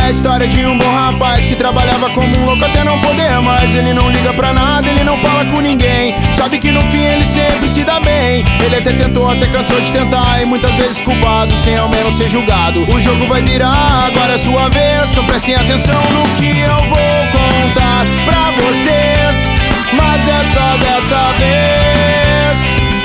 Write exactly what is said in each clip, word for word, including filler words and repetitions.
a história de um bom rapaz que trabalhava como um louco até não poder mais. Ele não liga pra nada, ele não fala com ninguém, sabe que no fim ele sempre se dá bem. Ele até tentou, até cansou de tentar, e muitas vezes culpado, sem ao menos ser julgado. O jogo vai virar, agora é sua vez, então prestem atenção no que eu vou contar pra vocês, mas é só dessa vez.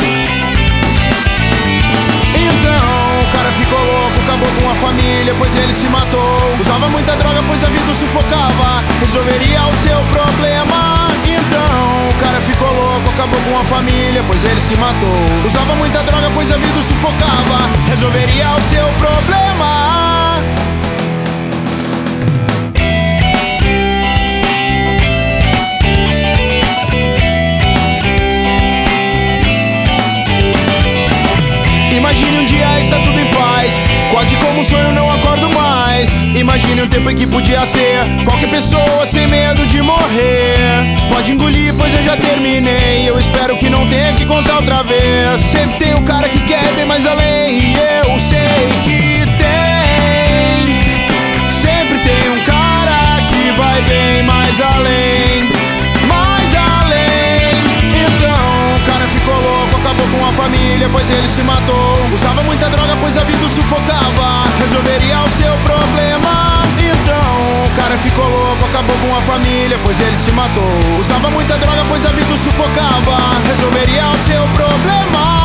Então, o cara ficou louco, acabou com a família, pois ele se matou. Usava muita droga, pois a vida o sufocava, resolveria o seu problema. Então, o cara ficou louco, acabou com a família, pois ele se matou. Usava muita droga, pois a vida o sufocava, resolveria o seu problema. Imagine um dia está tudo em paz, quase como um sonho, não acordo mais. Imagine um tempo em que podia ser qualquer pessoa sem medo de morrer. Pode engolir, pois eu já terminei, eu espero que não tenha que contar outra vez. Sempre tem um cara que quer bem mais além, e eu sei que tem. Sempre tem um cara que vai bem mais além, mais além. Então, o cara ficou louco, acabou com a família, pois ele se matou. Usava muita droga, pois a vida o sufocava, resolveria o seu problema. Então, o cara ficou louco, acabou com a família, pois ele se matou. Usava muita droga, pois a vida o sufocava, resolveria o seu problema.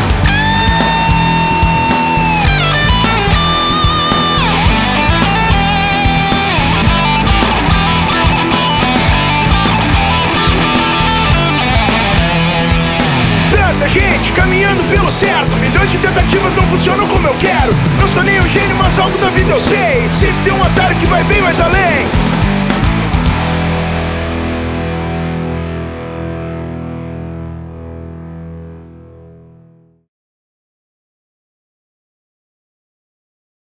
Gente, caminhando pelo certo, milhões de tentativas não funcionam como eu quero. Não sou nem um gênio, mas algo da vida eu sei. Sempre tem um atalho que vai bem mais além.